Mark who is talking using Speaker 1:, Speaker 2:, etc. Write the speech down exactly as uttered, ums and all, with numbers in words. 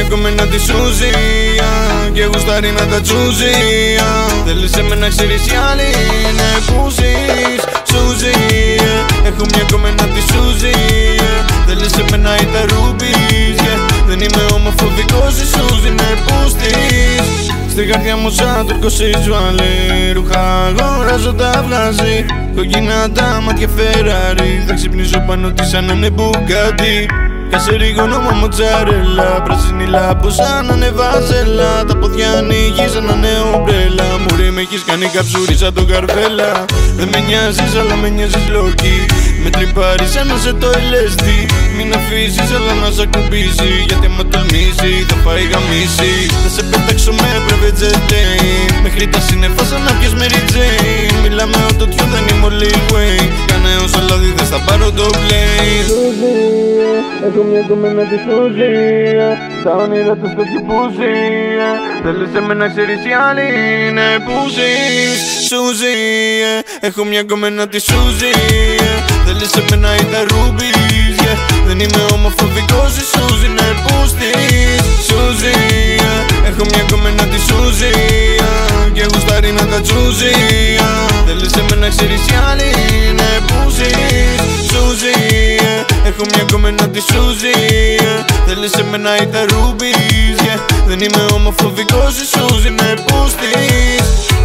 Speaker 1: κομμένα τη Σουζία και γουστάρει να τα τσούζια. Θέλεις εμένα ξέρεις οι άλλοι είναι πούσις Σουζία. Έχω μια κομμένα τη Σουζία. Θέλεις εμένα ή τα ρούμπις, yeah. Δεν είμαι ομοφοβικός, η Σουζή είναι πούστης. Στη καρδιά μου σαν Τούρκος Ισβαλή, ρούχα αγοράζω τα βλάζει. Κοκκινά τα μάτια Φεράρι, θα ξυπνήσω πάνω της σαν να είναι Μπουγκάτι. Κασερίγωνο μα μοτσαρέλα, πράσινη λάμπο σαν να είναι βάζελα. Τα πόδια ανοίγει σαν να είναι ομπρέλα. Μουρί με έχεις κάνει καψούρι σαν τον Καρβέλα. Δεν με νοιάζεις αλλά με νοιάζεις λόκι. Με τρυπάρεις σαν να σε το ελ ες ντι. Μην αφήσεις αλλά να σ' ακουμπήσει. Γιατί άμα τολμήσει θα πάει γαμίσει. Θα σε πετάξω με private jet plane. Μέχρι τα σύννεφα σαν να πιες Mary Jane. Μιλάμε οτοτιό δεν είμαι ο Lil Wayne. Κάνε όσα λάδι δεν θα πάρω το plane. Έχω μια κομμένα τη Σουζία. Τα όνειρα του στο κυπούσια. Θέλεις εμένα ξέρεις οι άλλοι είναι πούσις Σουζία. Έχω μια κομμένα τη Σουζία. Θέλεις εμένα ή τα ρούμπις, yeah. Δεν είμαι ομοφοβικός, η Σουζή είναι πούστης Σουζία. Έχω μια κομμένα τη Σουζία και γουστάρει να τα τσούζια. Θέλεις εμένα ξέρεις οι άλλοι είναι πούσις Σουζία. Έχω μια κομμένα τη Σουζία. Θέλεις εμένα ή τα ρούμπις, yeah. Δεν είμαι ομοφοβικός, η Σουζή είναι πούστης.